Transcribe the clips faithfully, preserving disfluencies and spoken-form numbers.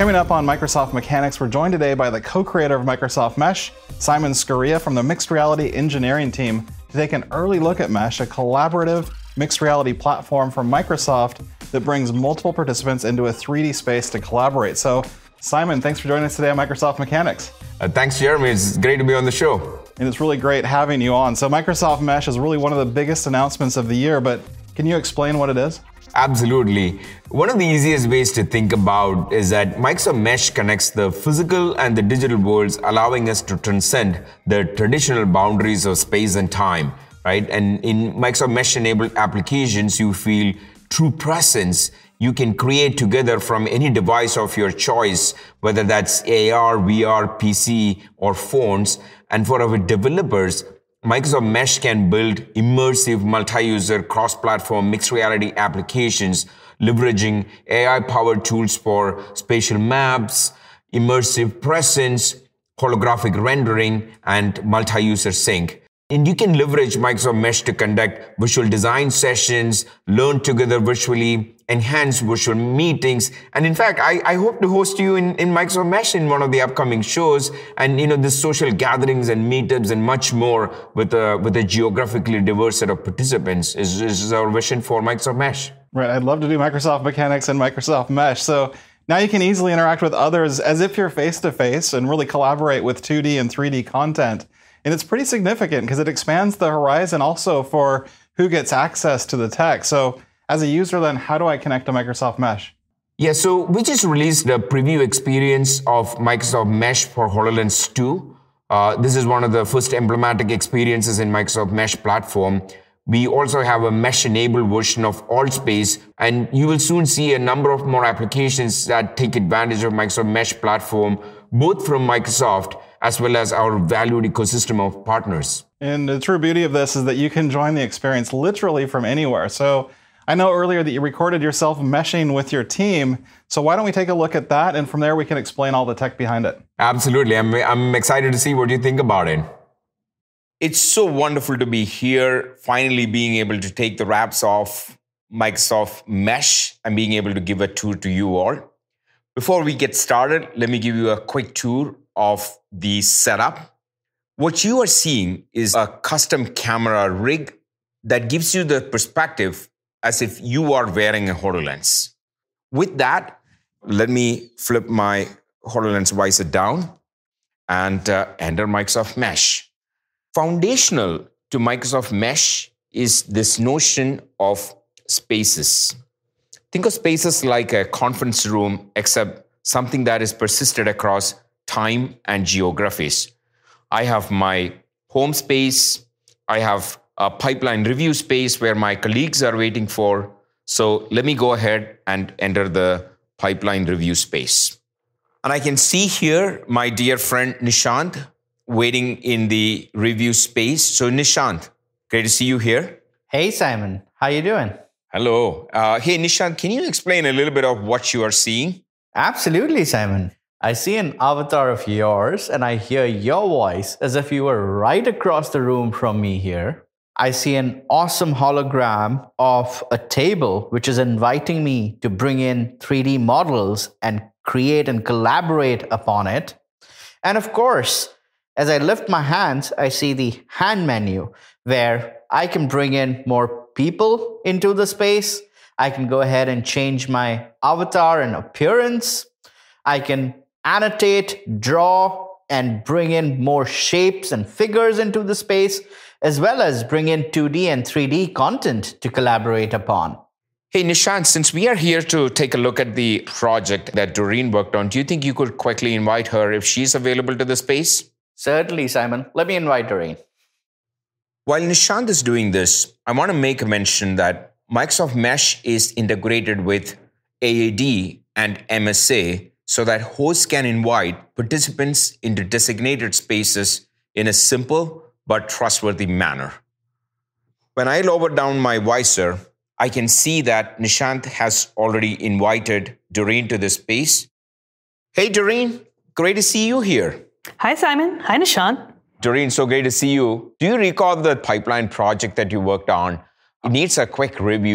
Coming up on Microsoft Mechanics, we're joined today by the co-creator of Microsoft Mesh, Simon Scaria from the Mixed Reality Engineering team, to take an early look at Mesh, a collaborative mixed reality platform from Microsoft that brings multiple participants into a three D space to collaborate. So, Simon, thanks for joining us today on Microsoft Mechanics. Uh, thanks, Jeremy. It's great to be on the show. And it's really great having you on. So Microsoft Mesh is really one of the biggest announcements of the year, but can you explain what it is? Absolutely. One of the easiest ways to think about is that Microsoft Mesh connects the physical and the digital worlds, allowing us to transcend the traditional boundaries of space and time, right? And in Microsoft Mesh-enabled applications, you feel true presence. You can create together from any device of your choice, whether that's A R, V R, P C, or phones. And for our developers, Microsoft Mesh can build immersive, multi-user, cross-platform mixed reality applications, leveraging A I-powered tools for spatial maps, immersive presence, holographic rendering, and multi-user sync. And you can leverage Microsoft Mesh to conduct visual design sessions, learn together virtually, enhance virtual meetings. And in fact, I, I hope to host you in, in Microsoft Mesh in one of the upcoming shows. And you know, the social gatherings and meetups and much more with a, with a geographically diverse set of participants is, is our vision for Microsoft Mesh. Right, I'd love to do Microsoft Mechanics and Microsoft Mesh. So now you can easily interact with others as if you're face-to-face and really collaborate with two D and three D content. And it's pretty significant because it expands the horizon also for who gets access to the tech. So as a user then, how do I connect to Microsoft Mesh? Yeah, so we just released a preview experience of Microsoft Mesh for HoloLens two. Uh, this is one of the first emblematic experiences in Microsoft Mesh platform. We also have a Mesh-enabled version of AltSpace, and you will soon see a number of more applications that take advantage of Microsoft Mesh platform, both from Microsoft as well as our valued ecosystem of partners. And the true beauty of this is that you can join the experience literally from anywhere. So I know earlier that you recorded yourself meshing with your team. So why don't we take a look at that, and from there we can explain all the tech behind it. Absolutely. I'm, I'm excited to see what you think about it. It's so wonderful to be here, finally being able to take the wraps off Microsoft Mesh and being able to give a tour to you all. Before we get started, let me give you a quick tour of the setup. What you are seeing is a custom camera rig that gives you the perspective as if you are wearing a HoloLens. With that, let me flip my HoloLens visor down and uh, enter Microsoft Mesh. Foundational to Microsoft Mesh is this notion of spaces. Think of spaces like a conference room, except something that is persisted across time and geographies. I have my home space. I have a pipeline review space where my colleagues are waiting for. So let me go ahead and enter the pipeline review space. And I can see here my dear friend Nishant waiting in the review space. So Nishant, great to see you here. Hey Simon, how you doing? Hello. Uh, hey Nishant, can you explain a little bit of what you are seeing? Absolutely, Simon. I see an avatar of yours and I hear your voice as if you were right across the room from me here. I see an awesome hologram of a table which is inviting me to bring in three D models and create and collaborate upon it. And of course, as I lift my hands, I see the hand menu where I can bring in more people into the space. I can go ahead and change my avatar and appearance. I can annotate, draw, and bring in more shapes and figures into the space, as well as bring in two D and three D content to collaborate upon. Hey, Nishant, since we are here to take a look at the project that Doreen worked on, do you think you could quickly invite her if she's available to the space? Certainly, Simon. Let me invite Doreen. While Nishant is doing this, I want to make a mention that Microsoft Mesh is integrated with A A D and M S A so that hosts can invite participants into designated spaces in a simple but trustworthy manner. When I lower down my visor, I can see that Nishant has already invited Doreen to this space. Hey, Doreen, great to see you here. Hi, Simon. Hi, Nishant. Doreen, so great to see you. Do you recall the pipeline project that you worked on? It needs a quick review.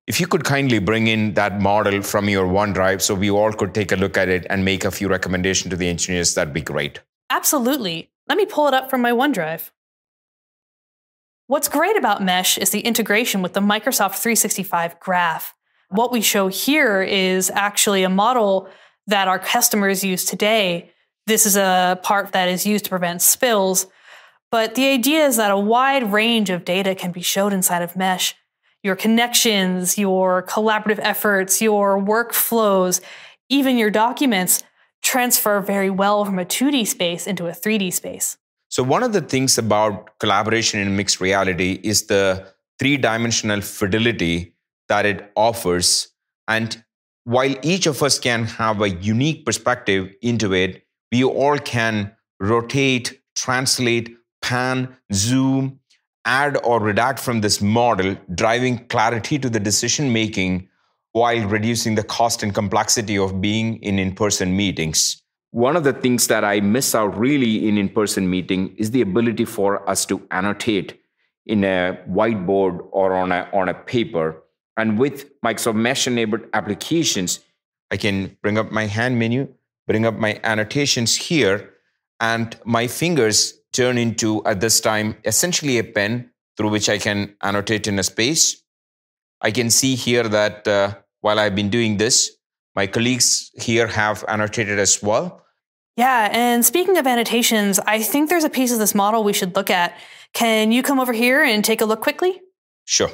If you could kindly bring in that model from your OneDrive so we all could take a look at it and make a few recommendations to the engineers, that'd be great. Absolutely. Let me pull it up from my OneDrive. What's great about Mesh is the integration with the Microsoft three sixty-five graph. What we show here is actually a model that our customers use today. This is a part that is used to prevent spills. But the idea is that a wide range of data can be showed inside of Mesh. Your connections, your collaborative efforts, your workflows, even your documents transfer very well from a two D space into a three D space. So one of the things about collaboration in mixed reality is the three-dimensional fidelity that it offers. And while each of us can have a unique perspective into it, we all can rotate, translate, pan, zoom, add or redact from this model, driving clarity to the decision-making while reducing the cost and complexity of being in in-person meetings. One of the things that I miss out really in in-person meeting is the ability for us to annotate in a whiteboard or on a, on a paper. And with Microsoft Mesh-enabled applications, I can bring up my hand menu, bring up my annotations here, and my fingers turn into, at this time, essentially a pen through which I can annotate in a space. I can see here that uh, while I've been doing this, my colleagues here have annotated as well. Yeah, and speaking of annotations, I think there's a piece of this model we should look at. Can you come over here and take a look quickly? Sure.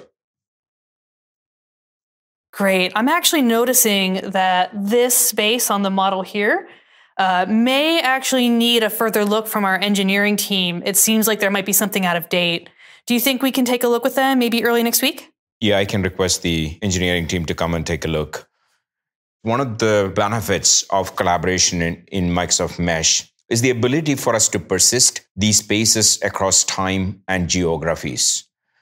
Great. I'm actually noticing that this space on the model here uh, may actually need a further look from our engineering team. It seems like there might be something out of date. Do you think we can take a look with them maybe early next week? Yeah, I can request the engineering team to come and take a look. One of the benefits of collaboration in, in Microsoft Mesh is the ability for us to persist these spaces across time and geographies.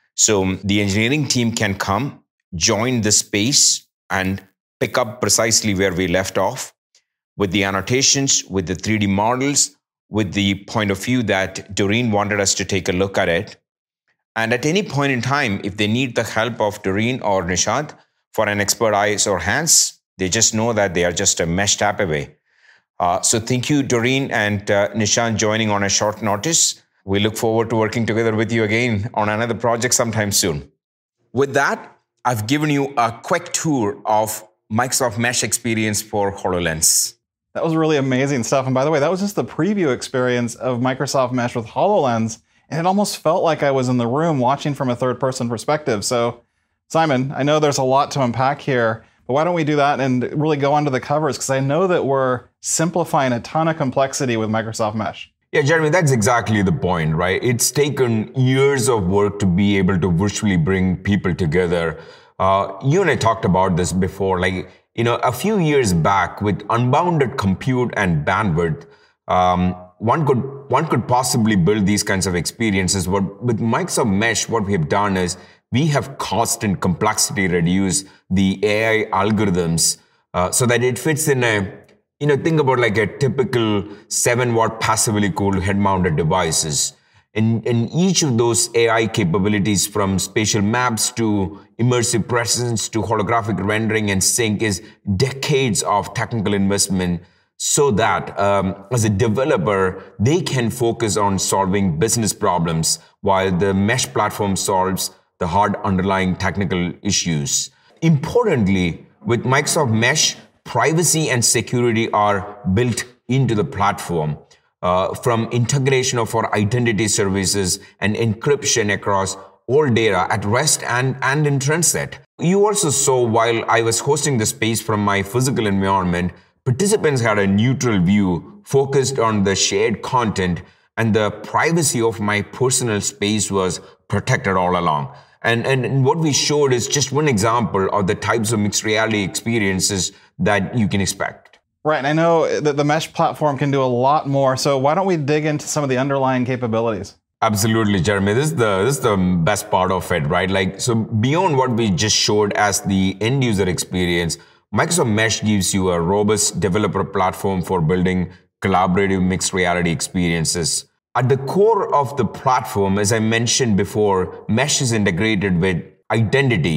So the engineering team can come, join the space, and pick up precisely where we left off with the annotations, with the three D models, with the point of view that Doreen wanted us to take a look at it. And at any point in time, if they need the help of Doreen or Nishant for an expert eyes or hands, they just know that they are just a Mesh tap away. Uh, so thank you, Doreen and uh, Nishant, joining on a short notice. We look forward to working together with you again on another project sometime soon. With that, I've given you a quick tour of Microsoft Mesh experience for HoloLens. That was really amazing stuff. And by the way, that was just the preview experience of Microsoft Mesh with HoloLens. And it almost felt like I was in the room watching from a third-person perspective. So, Simon, I know there's a lot to unpack here, but why don't we do that and really go onto the covers? Because I know that we're simplifying a ton of complexity with Microsoft Mesh. Yeah, Jeremy, that's exactly the point, right? It's taken years of work to be able to virtually bring people together. Uh, you and I talked about this before. Like, you know, a few years back with unbounded compute and bandwidth, um, one could one could possibly build these kinds of experiences. But with Microsoft Mesh, what we have done is we have cost and complexity reduced the A I algorithms uh, so that it fits in a, you know, think about like a typical seven watt passively cooled head mounted devices. And, and each of those A I capabilities, from spatial maps to immersive presence to holographic rendering and sync, is decades of technical investment, so that um, as a developer, they can focus on solving business problems while the Mesh platform solves the hard underlying technical issues. Importantly, with Microsoft Mesh, privacy and security are built into the platform. Uh, from integration of our identity services and encryption across all data at rest and, and in transit. You also saw, while I was hosting the space from my physical environment, participants had a neutral view focused on the shared content, and the privacy of my personal space was protected all along. And, and what we showed is just one example of the types of mixed reality experiences that you can expect. Right, and I know that the Mesh platform can do a lot more, so why don't we dig into some of the underlying capabilities? Absolutely, Jeremy. This is the this is the best part of it, right? Like, so beyond what we just showed as the end user experience, Microsoft Mesh gives you a robust developer platform for building collaborative mixed reality experiences. At the core of the platform, as I mentioned before, Mesh is integrated with identity,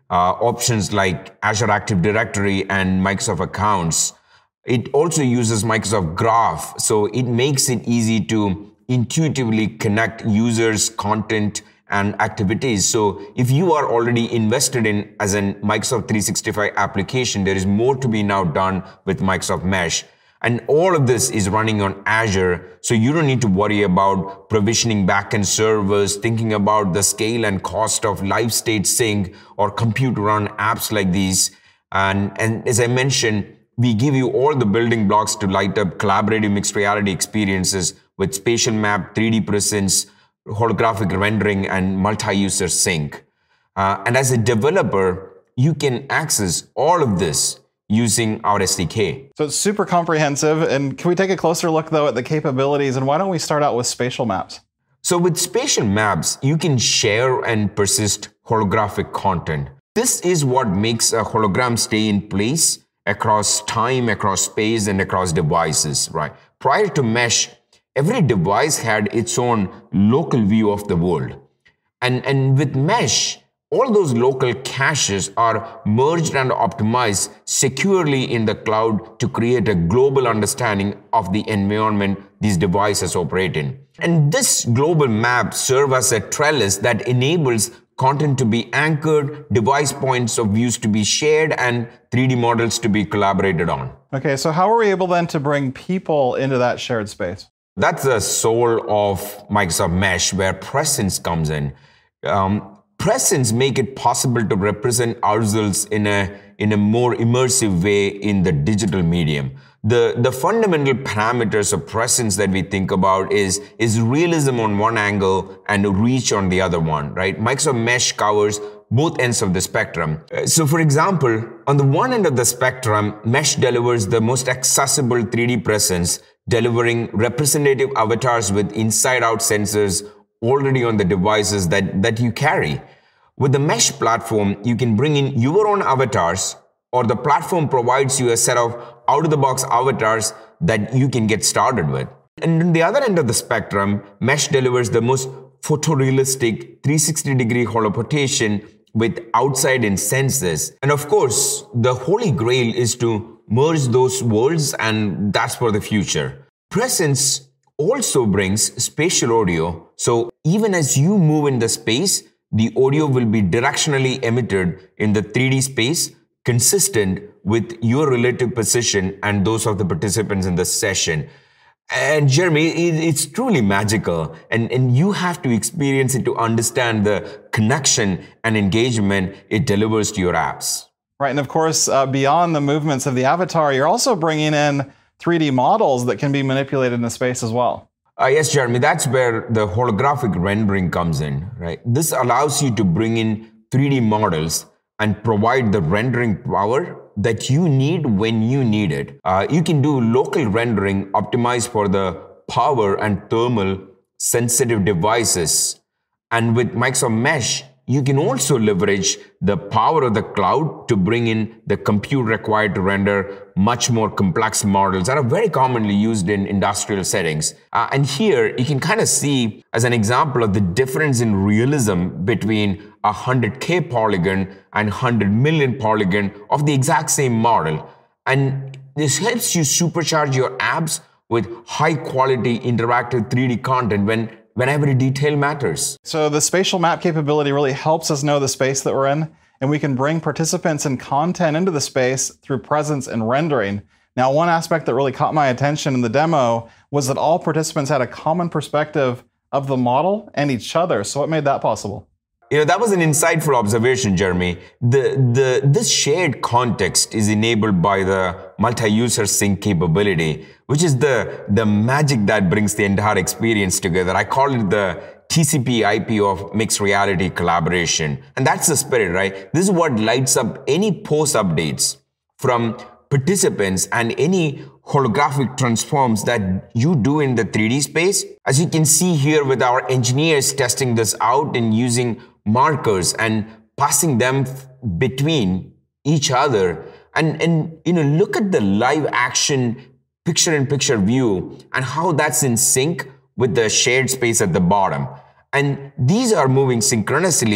uh, options like Azure Active Directory and Microsoft Accounts. It also uses Microsoft Graph, so it makes it easy to intuitively connect users, content, and activities. So if you are already invested in as a Microsoft three sixty-five application, there is more to be now done with Microsoft Mesh. And all of this is running on Azure, so you don't need to worry about provisioning backend servers, thinking about the scale and cost of live state sync or compute run apps like these. And, and as I mentioned, we give you all the building blocks to light up collaborative mixed reality experiences with spatial map, three D presence, holographic rendering, and multi-user sync. Uh, and as a developer, you can access all of this using our S D K. So it's super comprehensive. And can we take a closer look, though, at the capabilities? And why don't we start out with spatial maps? So with spatial maps, you can share and persist holographic content. This is what makes a hologram stay in place across time, across space, and across devices, right? Prior to Mesh, every device had its own local view of the world. And, and with Mesh, all those local caches are merged and optimized securely in the cloud to create a global understanding of the environment these devices operate in. And this global map serves as a trellis that enables content to be anchored, device points of views to be shared, and three D models to be collaborated on. Okay, so how are we able then to bring people into that shared space? That's the soul of Microsoft Mesh, where presence comes in. Um, presence make it possible to represent ourselves in a in a more immersive way in the digital medium. The, the fundamental parameters of presence that we think about is, is realism on one angle and reach on the other one, right? Microsoft Mesh covers both ends of the spectrum. So for example, on the one end of the spectrum, Mesh delivers the most accessible three D presence, delivering representative avatars with inside-out sensors already on the devices that, that you carry. With the Mesh platform, you can bring in your own avatars, or the platform provides you a set of out-of-the-box avatars that you can get started with. And on the other end of the spectrum, Mesh delivers the most photorealistic three sixty degree holoportation with outside-in senses. And of course, the holy grail is to merge those worlds, and that's for the future. Presence also brings spatial audio, so even as you move in the space, the audio will be directionally emitted in the three D space, consistent with your relative position and those of the participants in the session. And Jeremy, it's truly magical, and, and you have to experience it to understand the connection and engagement it delivers to your apps. Right, and of course, uh, beyond the movements of the avatar, you're also bringing in three D models that can be manipulated in the space as well. Uh, yes, Jeremy, that's where the holographic rendering comes in, right? This allows you to bring in three D models and provide the rendering power that you need when you need it. Uh, you can do local rendering optimized for the power and thermal sensitive devices. And with Microsoft Mesh, you can also leverage the power of the cloud to bring in the compute required to render much more complex models that are very commonly used in industrial settings. Uh, and here you can kind of see as an example of the difference in realism between a one hundred K polygon and one hundred million polygon of the exact same model. And this helps you supercharge your apps with high quality interactive three D content when when every detail matters. So the spatial map capability really helps us know the space that we're in, and we can bring participants and content into the space through presence and rendering. Now, one aspect that really caught my attention in the demo was that all participants had a common perspective of the model and each other. So what made that possible? You know, that was an insightful observation, Jeremy. The, the, this shared context is enabled by the multi-user sync capability, which is the, the magic that brings the entire experience together. I call it the T C P I P of mixed reality collaboration. And that's the spirit, right? This is what lights up any post updates from participants and any holographic transforms that you do in the three D space. As you can see here with our engineers testing this out and using markers and passing them between each other. And, and you know, look at the live action picture-in-picture view and how that's in sync with the shared space at the bottom. And these are moving synchronously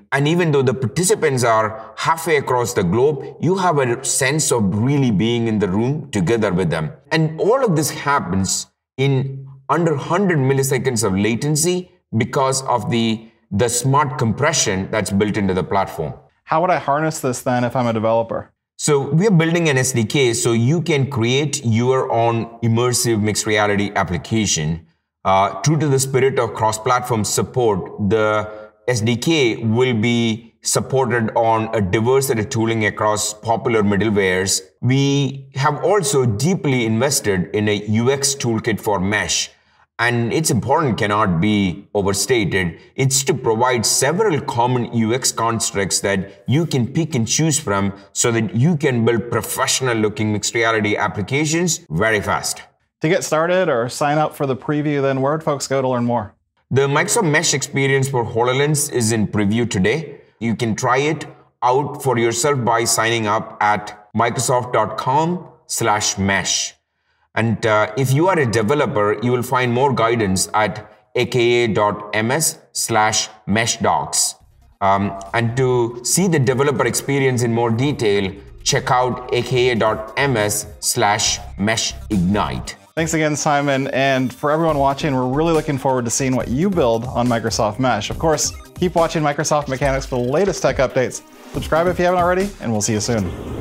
And even though the participants are halfway across the globe, you have a sense of really being in the room together with them. And all of this happens in under one hundred milliseconds of latency because of the, the smart compression that's built into the platform. How would I harness this then if I'm a developer? So we're building an S D K so you can create your own immersive mixed reality application. Uh, true to the spirit of cross-platform support, the S D K will be supported on a diverse set of tooling across popular middlewares. We have also deeply invested in a U X toolkit for Mesh. And its importance cannot be overstated. It's to provide several common U X constructs that you can pick and choose from so that you can build professional looking mixed reality applications very fast. To get started or sign up for the preview, then where'd folks go to learn more? The Microsoft Mesh experience for HoloLens is in preview today. You can try it out for yourself by signing up at microsoft.com slash mesh. And uh, if you are a developer, you will find more guidance at aka.ms slash mesh docs. Um, and to see the developer experience in more detail, check out aka.ms slash mesh ignite. Thanks again, Simon. And for everyone watching, we're really looking forward to seeing what you build on Microsoft Mesh. Of course, keep watching Microsoft Mechanics for the latest tech updates. Subscribe if you haven't already, and we'll see you soon.